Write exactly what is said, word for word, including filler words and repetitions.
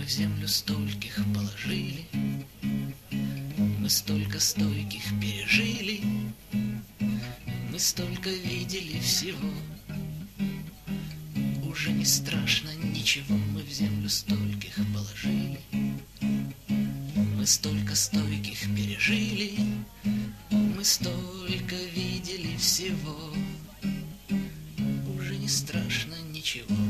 в землю стольких положили, мы столько стойких пережили, мы столько видели всего. Уже не страшно ничего, мы в землю стольких положили, мы столько стойких пережили, мы столько видели всего. Уже не страшно ничего.